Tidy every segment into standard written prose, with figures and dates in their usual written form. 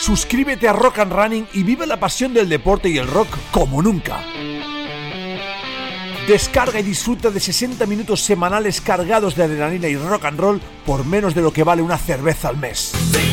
Suscríbete a Rock and Running y vive la pasión del deporte y el rock como nunca. Descarga y disfruta de 60 minutos semanales cargados de adrenalina y rock and roll por menos de lo que vale una cerveza al mes.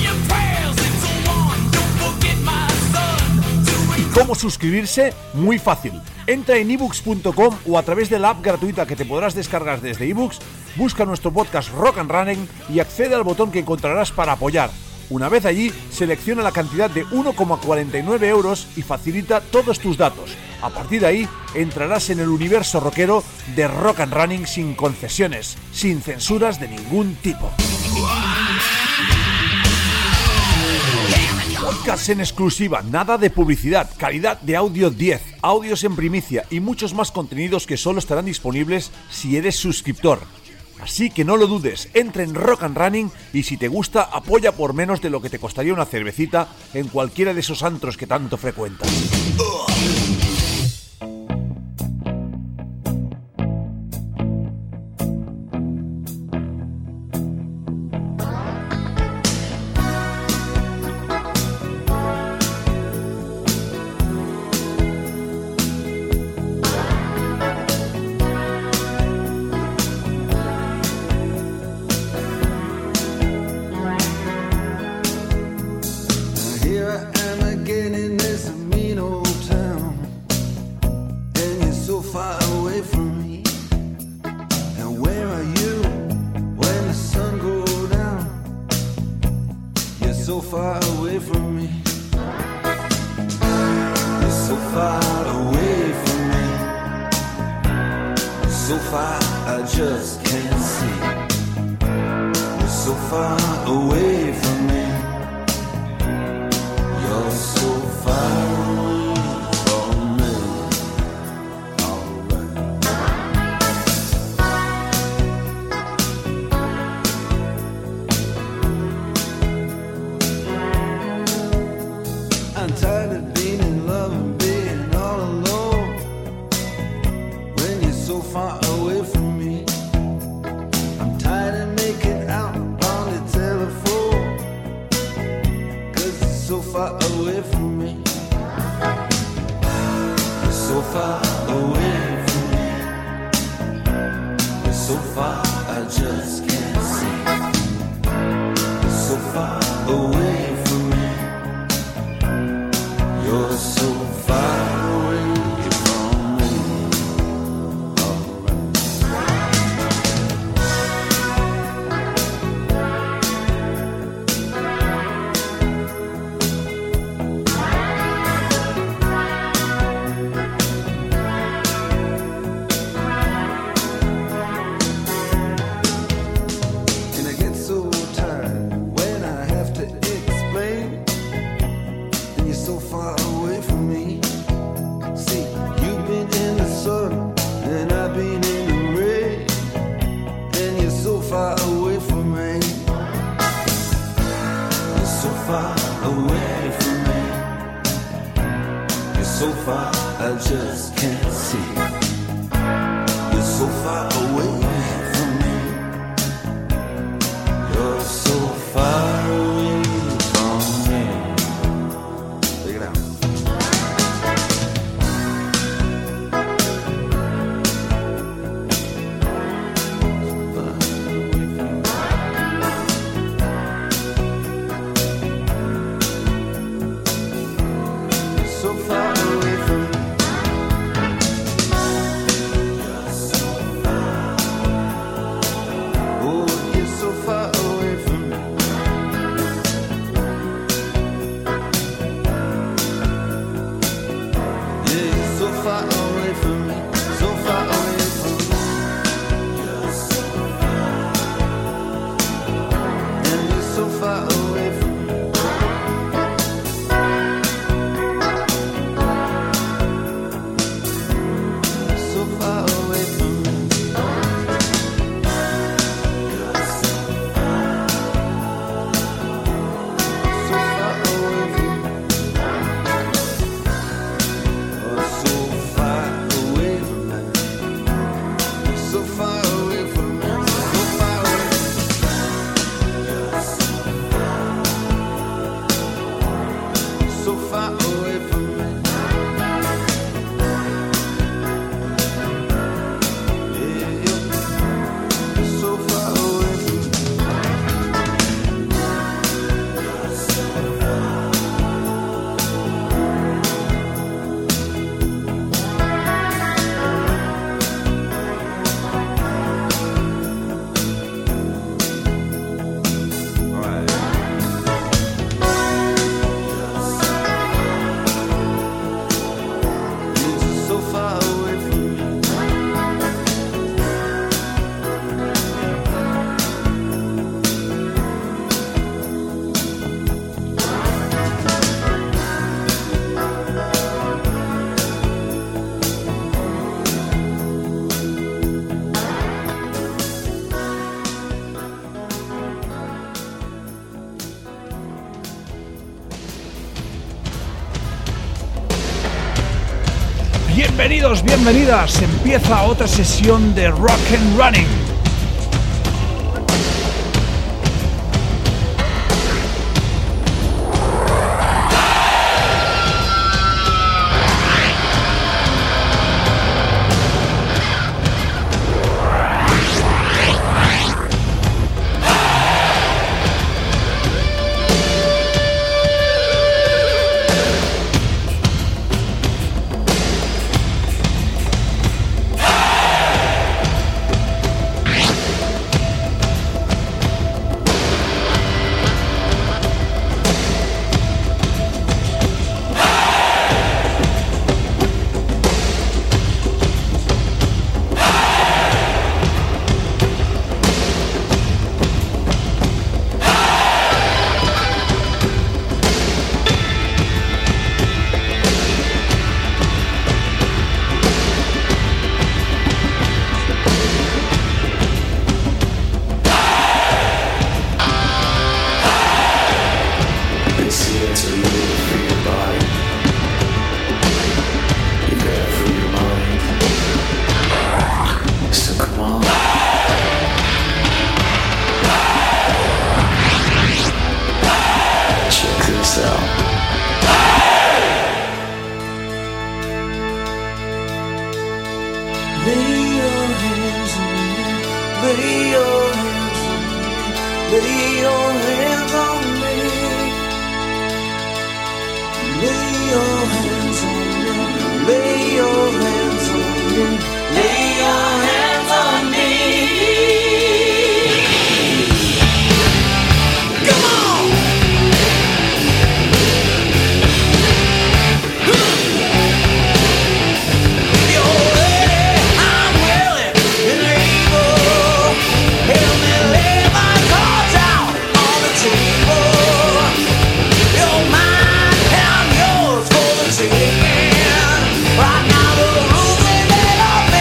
¿Y cómo suscribirse? Muy fácil. Entra en ebooks.com o a través de la app gratuita que te podrás descargar desde ebooks, busca nuestro podcast Rock and Running y accede al botón que encontrarás para apoyar. Una vez allí, selecciona la cantidad de 1,49 euros y facilita todos tus datos. A partir de ahí, entrarás en el universo rockero de Rock and Running sin concesiones, sin censuras de ningún tipo. Podcast en exclusiva, nada de publicidad, calidad de audio 10, audios en primicia y muchos más contenidos que solo estarán disponibles si eres suscriptor. Así que no lo dudes, entra en Rock and Running y si te gusta, apoya por menos de lo que te costaría una cervecita en cualquiera de esos antros que tanto frecuentas. Bienvenidos, bienvenidas. Empieza otra sesión de Rock and Running. Right now the rules they made up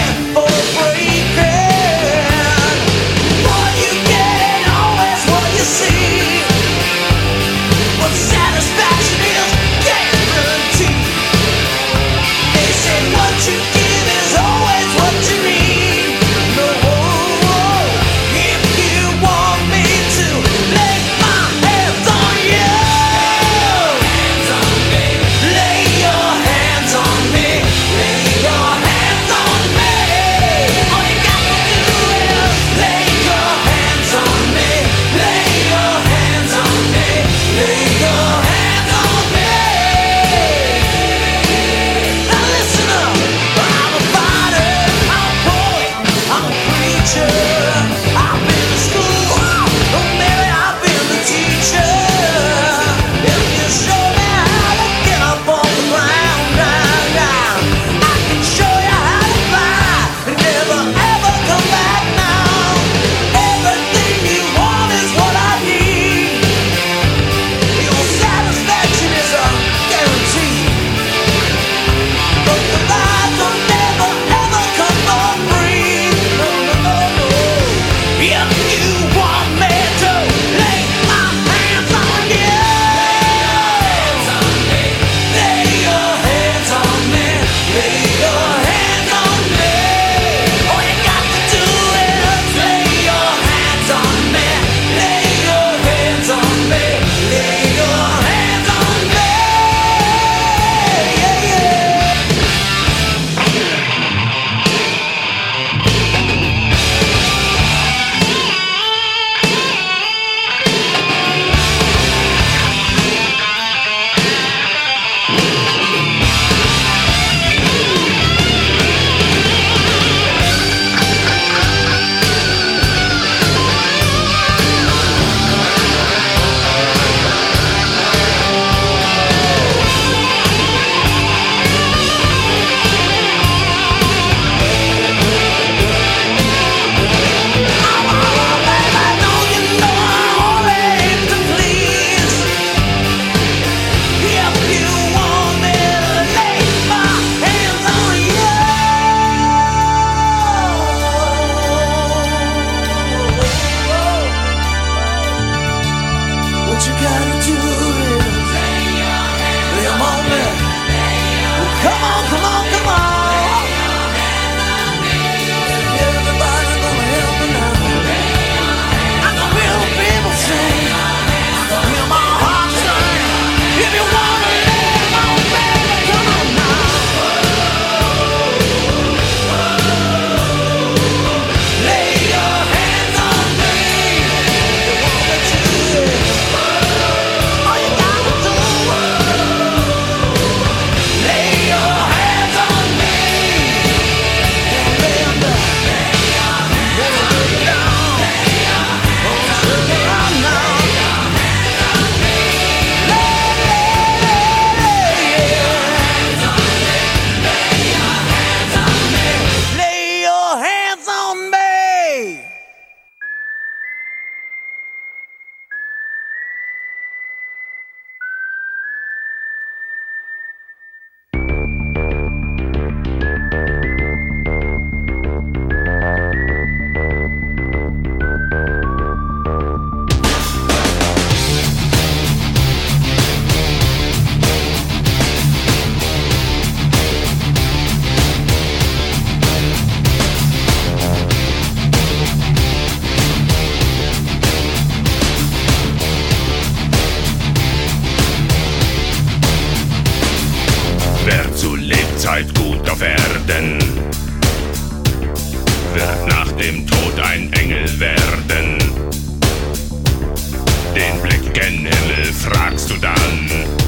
dem Tod ein Engel werden. Den Blick gen Himmel fragst du dann,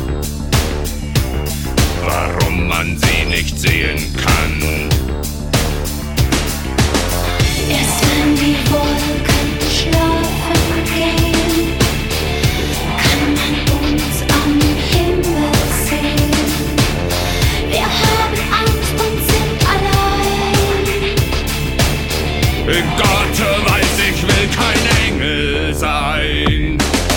warum man sie nicht sehen kann. Erst wenn die Wolken schlafen gehen, kann man uns am Himmel sehen. Wir haben Angst und sind allein. Gott weiß, ich will kein Engel sein.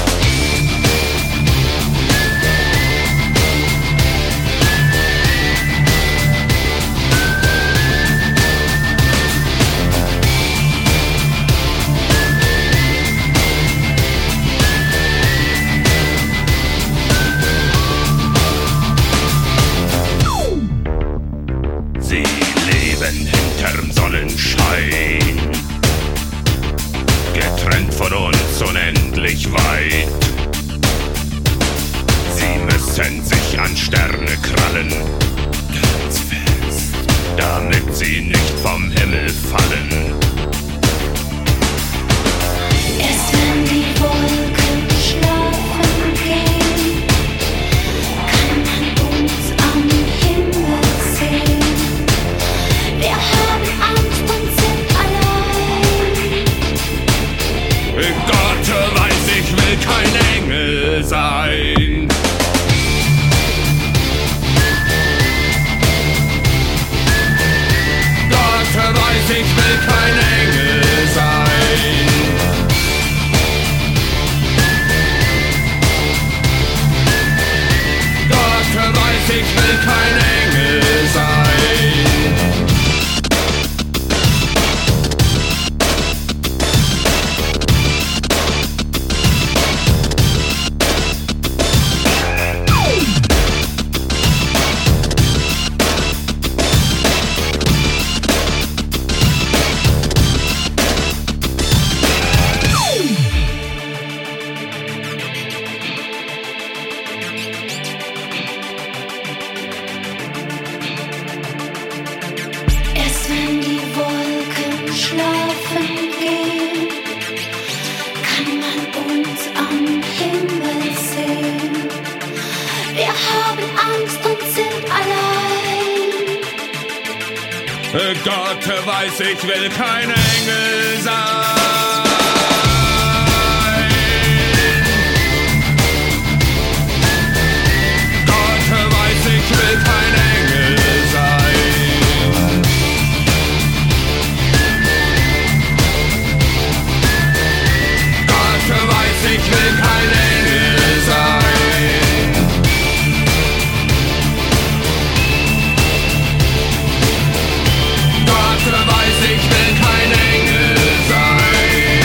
Sie leben hinterm Sonnenschein, getrennt von uns unendlich weit. Sie müssen sich an Sterne krallen, ganz fest, damit sie nicht vom Himmel fallen. Erst wenn die Wolken schlafen gehen, kann man uns am Himmel sehen. Wir haben Angst und sind allein. Gott weiß, ich will kein Engel sein. Gott weiß, ich will kein Engel sein. Gott weiß, ich will kein Engel sein. Erst wenn die Wolken schlafen gehen, kann man uns am Himmel sehen. Wir haben Angst und sind allein. Gott weiß, ich will kein Engel sein. Gott weiß, ich will kein Engel sein. Gott weiß, ich will kein Engel sein. Gott weiß, ich will kein Engel sein.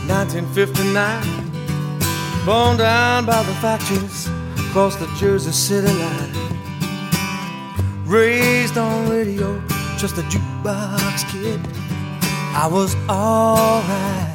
1959, born down by the factories across the Jersey City line. Raised on radio, just a jukebox kid, I was alright.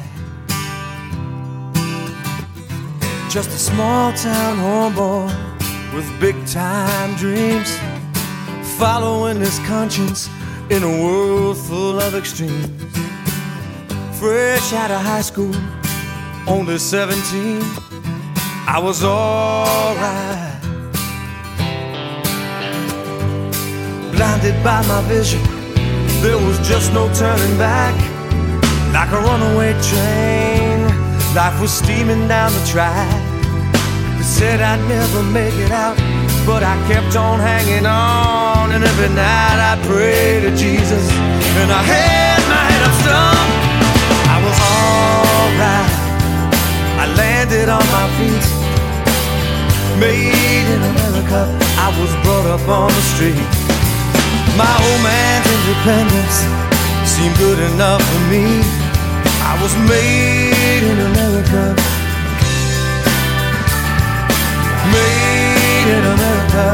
Just a small town homeboy with big time dreams, following his conscience in a world full of extremes. Fresh out of high school, only 17, I was alright. Blinded by my vision, there was just no turning back. Like a runaway train, life was steaming down the track. They said I'd never make it out, but I kept on hanging on. And every night I prayed to Jesus, and I had my head up strong. I was alright, I landed on my feet. Made in America, I was brought up on the street. My old man's independence seemed good enough for me. I was made in America. Made in America.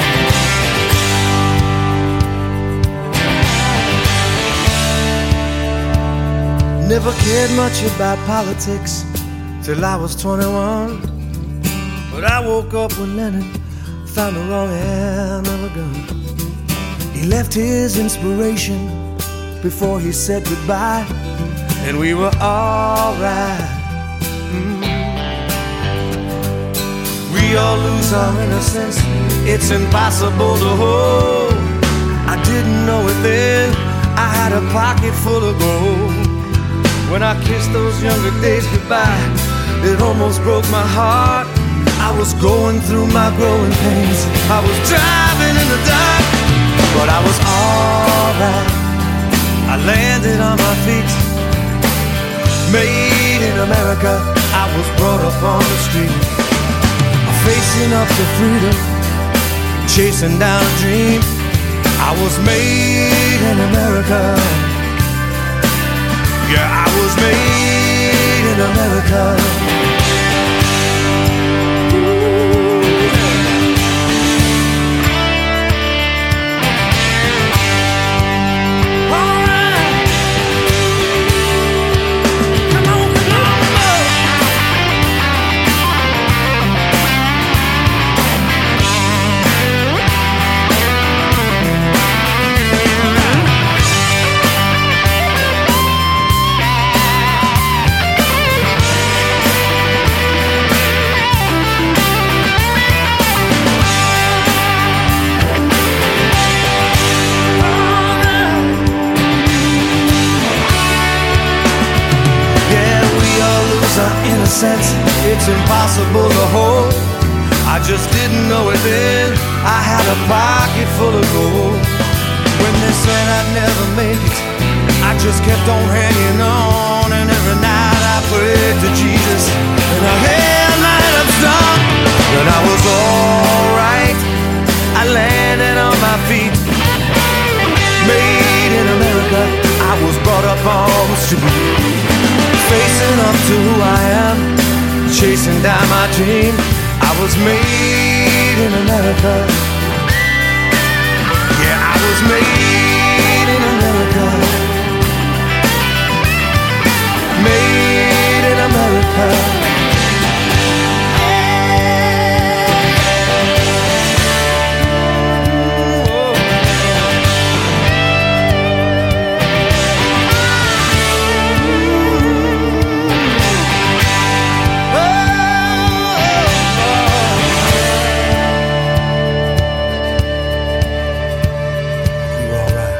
Never cared much about politics till I was 21. But I woke up when Lennon found the wrong hand of a gun. He left his inspiration before he said goodbye, and we were alright. We all lose our innocence, it's impossible to hold. I didn't know it then, I had a pocket full of gold. When I kissed those younger days goodbye, it almost broke my heart. I was going through my growing pains, I was driving in the dark, but I was alright. I landed on my feet. Made in America, I was brought up on the street. Facing up to freedom, chasing down a dream. I was made in America. Yeah, I was made in America. It's impossible to hold. I just didn't know it then. I had a pocket full of gold. When they said I'd never make it, I just kept on hanging on. And every night I prayed to Jesus, and I held my head up strong. When I was alright, I landed on my feet. Made in America, I was brought up on the street. Facing up to who I am, chasing down my dream. I was made in America. Yeah, I was made in America. Made in America. Alright.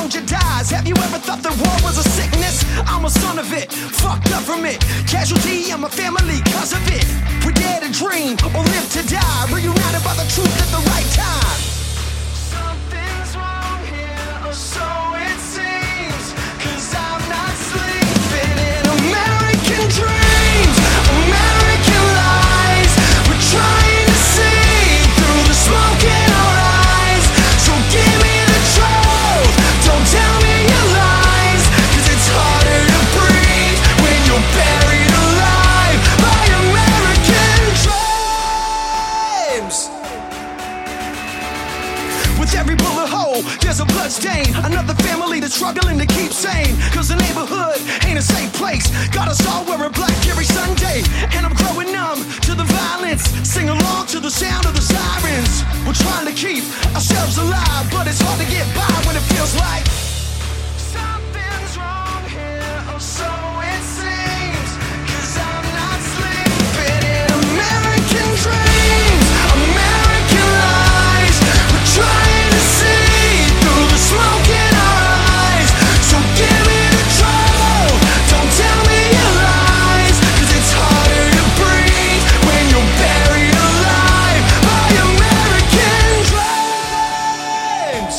soldier dies. Have you ever thought that war was a sickness? I'm a son of it, fucked up from it. Casualty in my family cause of it. We dare to dream or live to die, reunited by the truth at the right time. Something's wrong here, or so it seems, cause I'm not sleeping in American dreams, American lies. We're trying to see through the smoke in our eyes. So give me the truth, don't tell me your lies, cause it's harder to breathe when you're buried alive by American dreams. With every bullet hole, there's a blood stain. Another family that's struggling to keep sane, cause the neighborhood ain't a safe place. Got us all wearing black every Sunday, and I'm growing numb to the violence. Sing along to the sound of the sirens. We're trying to keep ourselves alive, but it's hard to get by when it feels like something's wrong here, or so it seems, cause I'm not sleeping in American dreams, American lies. We're trying to see through the smoke in our eyes. So give me the truth, don't tell me your lies, cause it's harder to breathe when you're buried alive by American dreams.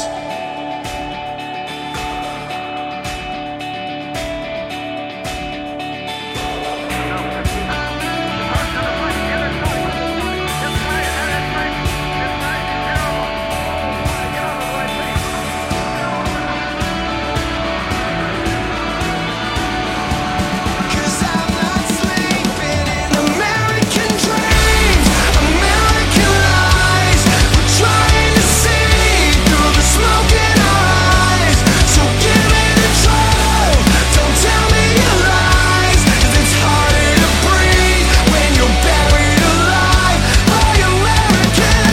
Cause I'm not sleeping in American dreams, American lies. We're trying to see through the smoke in our eyes. So give me the truth, don't tell me your lies, cause it's harder to breathe when you're buried alive by American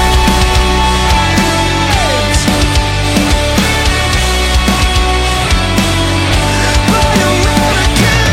dreams. By American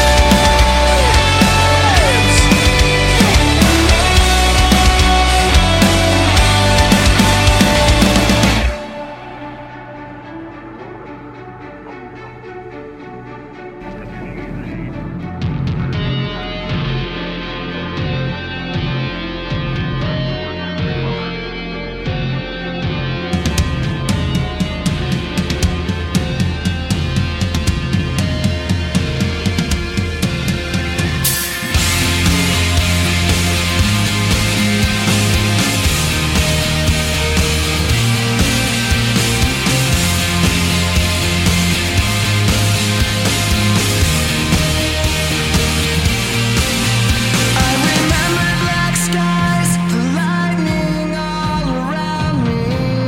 I remember black skies, the lightning all around me.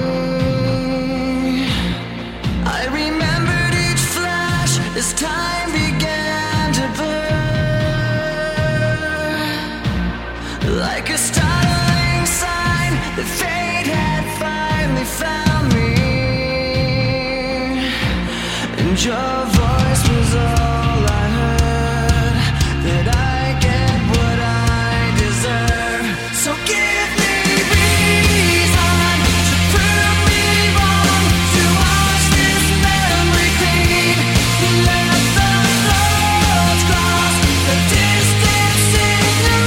I remembered each flash as time began to burn, like a startling sign that fate had finally found me, and your voice was all I heard, that I get what I deserve. So give me reason to prove me wrong, to wash this memory clean. Let the floods cross the distance in your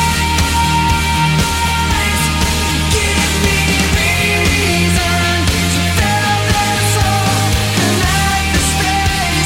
eyes. Give me reason to fill this hole and let the space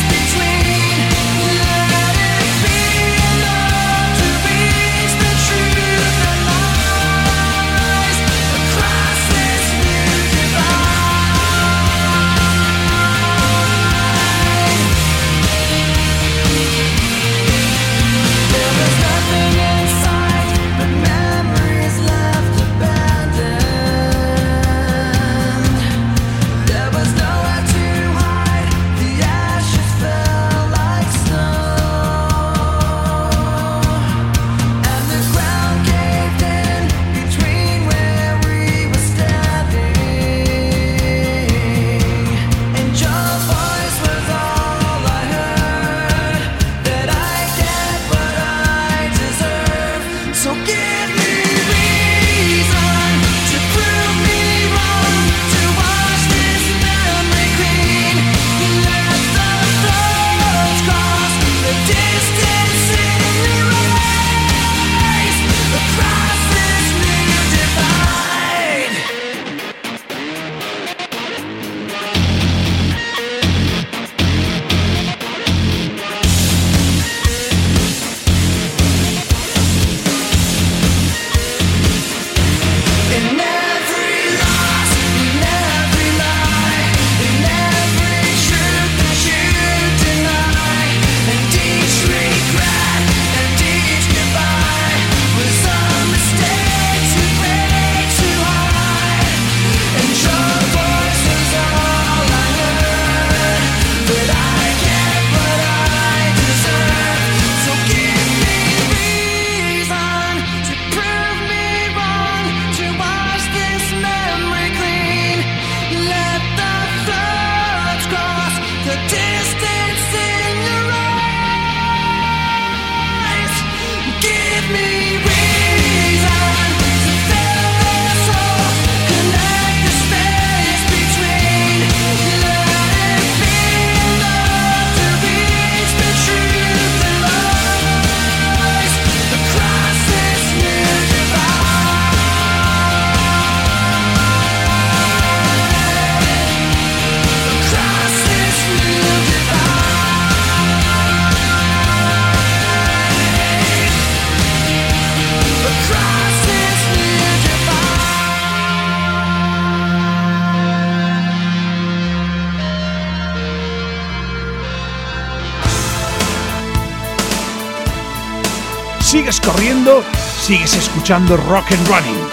sigues corriendo, sigues escuchando Rock and Running.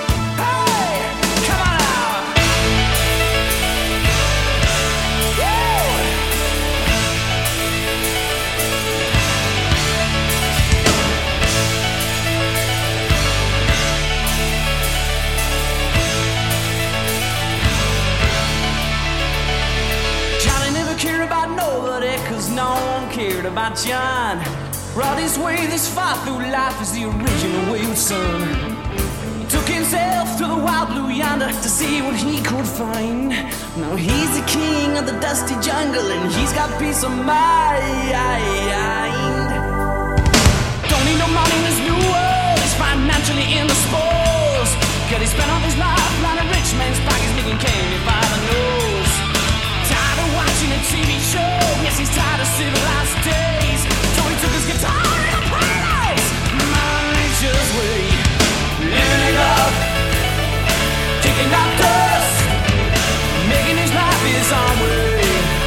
About John, brought his way this far through life as the original wayward son. He took himself to the wild blue yonder to see what he could find. Now he's the king of the dusty jungle and he's got peace of mind. Don't need no money in this new world, he's financially in the spoils. Cause he spent all his life lining rich man's pockets making candy by the nose. Tired of watching a TV show, yes he's tired of civilized days. So he took his guitar and a paradise, nature's way, living it up, kicking out dust, making his life his own way.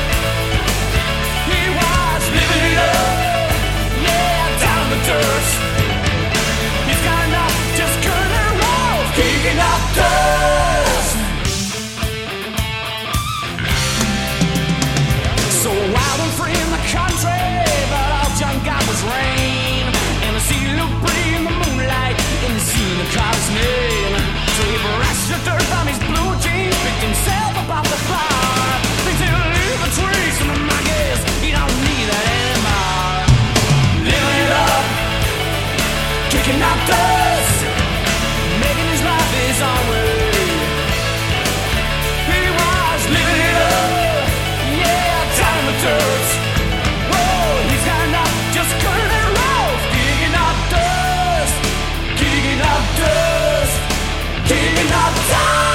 He was living it up, yeah, down in the dirt. He's got enough, just cut and roll, kicking out dust. So wild and free in the country, but all John got was rain. And the sea looked pretty in the moonlight, and the scene called his name. So he brushed the dirt from his blue jeans, picked himself up off the floor. Thinks he'll leave a trace, and I guess he don't need that anymore. Living it up, kicking out dust, making his life his own way. He was living it up, time of dirt. Whoa, he's got enough, just cut it and roll. Kicking out dust, kicking out dust, kicking out dust.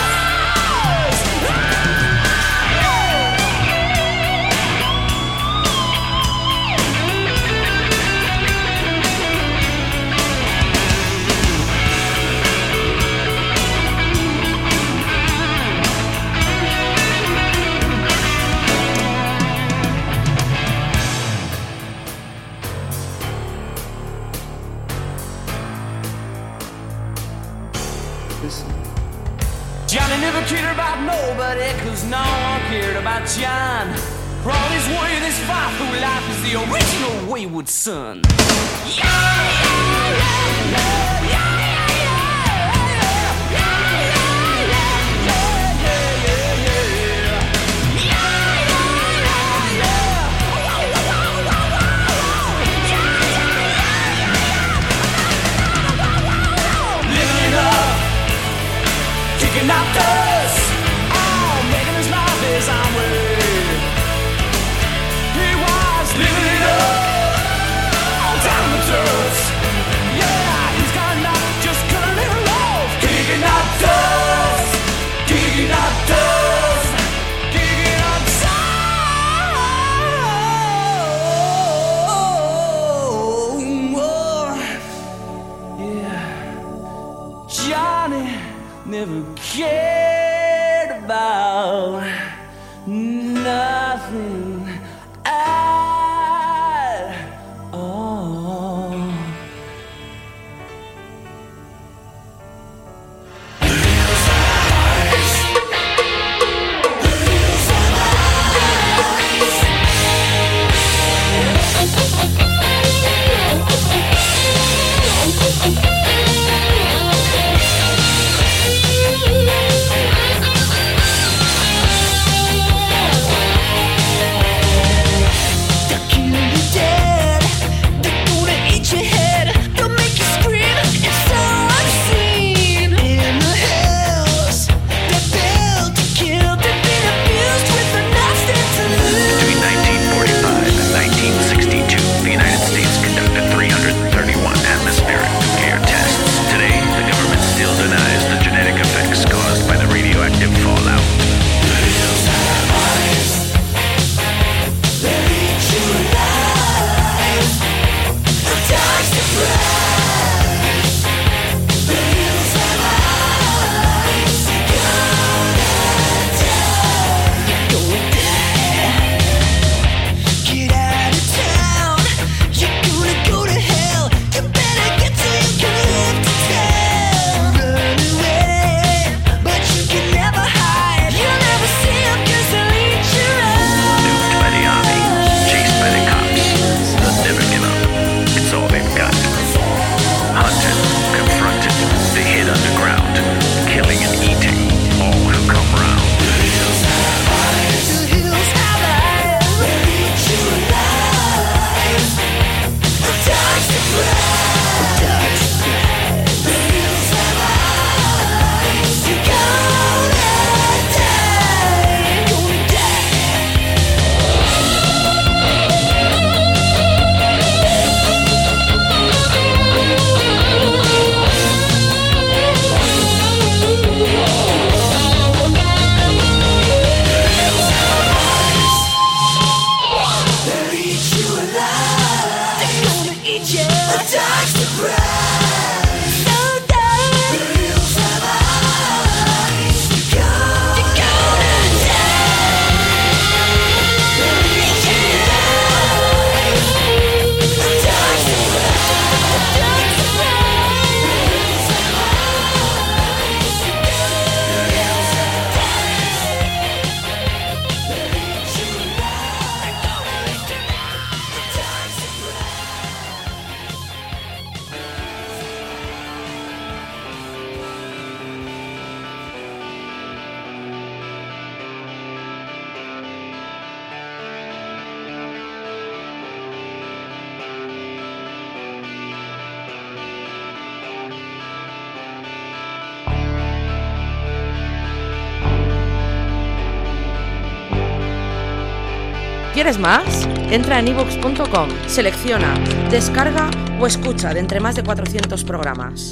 Johnny never cared about nobody, cause no one cared about John. Brought his way this far through life as the original wayward son. Yeah, yeah, yeah, yeah, yeah. Kicking out dust, oh, making his life his own way. He was living it up, down the dirt. Yeah, he's got enough, just cutting it off. Kicking out dust, kicking out dust, kicking out dust. Yeah, Johnny never cared about nothing at all. ¿Quieres más? Entra en iVoox.com, selecciona, descarga o escucha de entre más de 400 programas.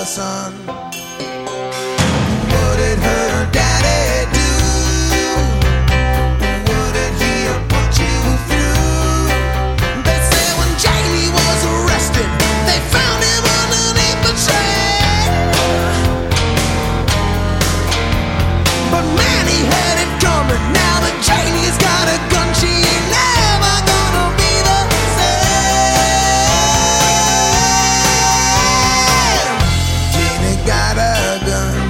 son. What did her daddy do? What did he put you through? They say when Jamie was arrested, they found him underneath the tree. But man, he had it coming. Now that Jamie's got a gun, she ain't never gonna be the same. Janie got a gun.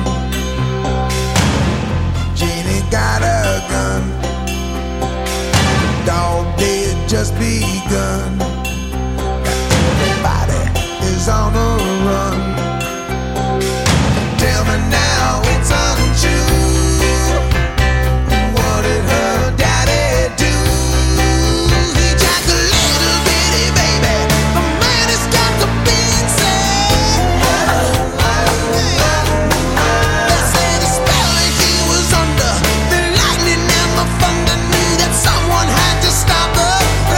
Janie got a gun. Dog days just begun. Everybody is on the run. Tell me now it's untrue. What did her daddy do? He jacked a little bitty baby. The man has got to be insane. They say the spell that he was under, the lightning and the thunder knew that someone had to stop the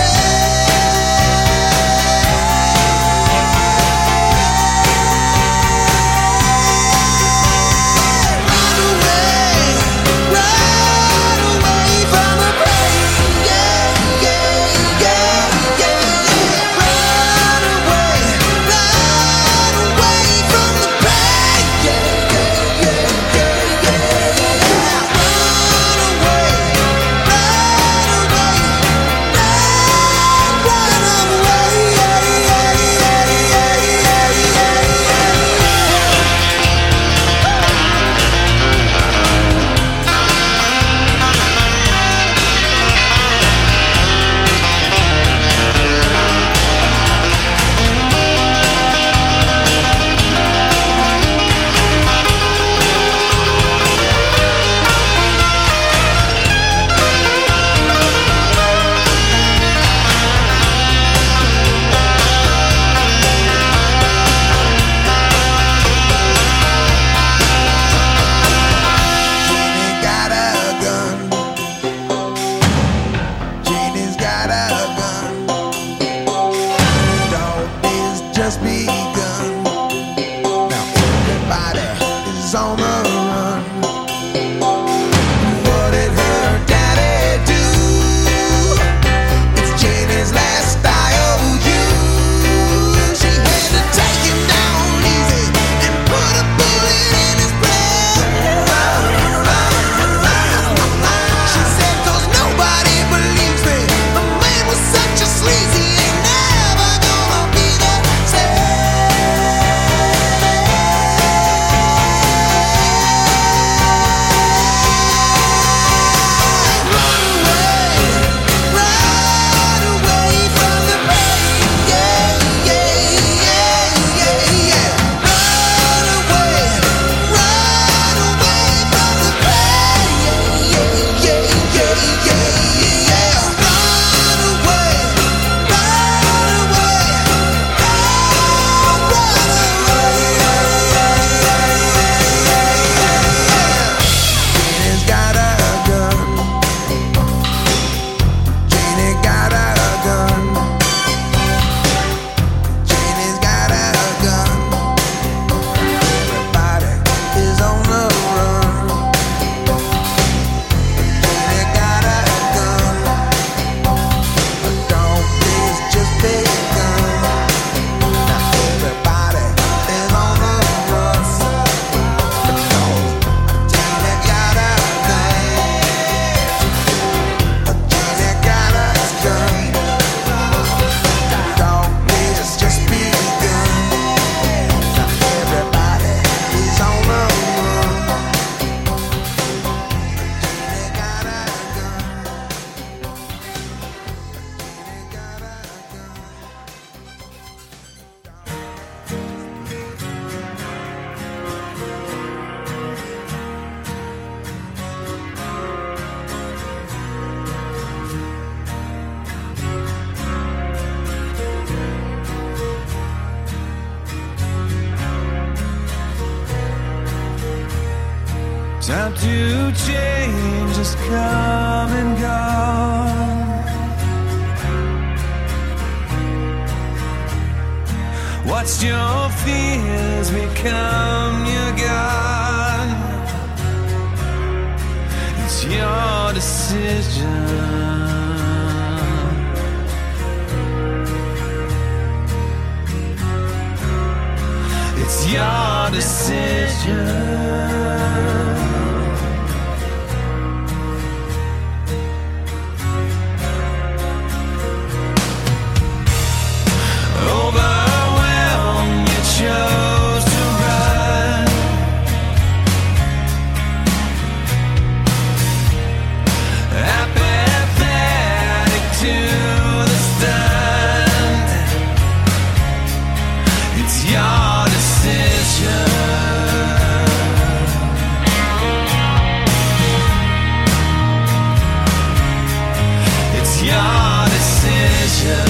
Time to change has come and gone. Watched your fears become your God. It's your decision. It's your decision. Overwhelmed, you chose to run. Apathetic to the stunned. It's your decision. It's your decision.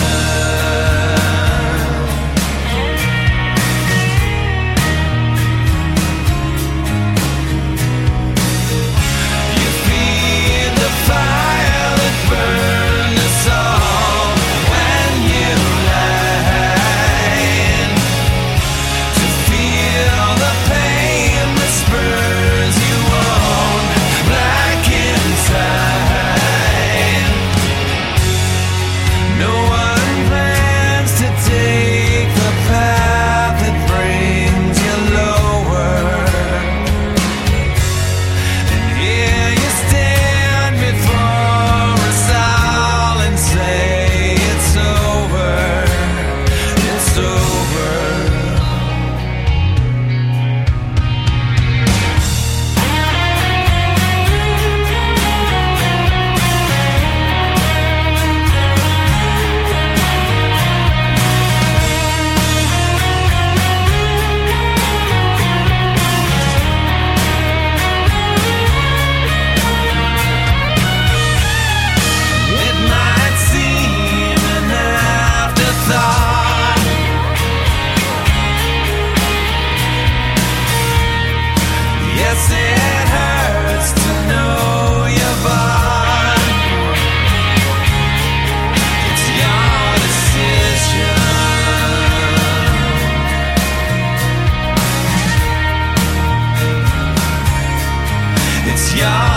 Yeah.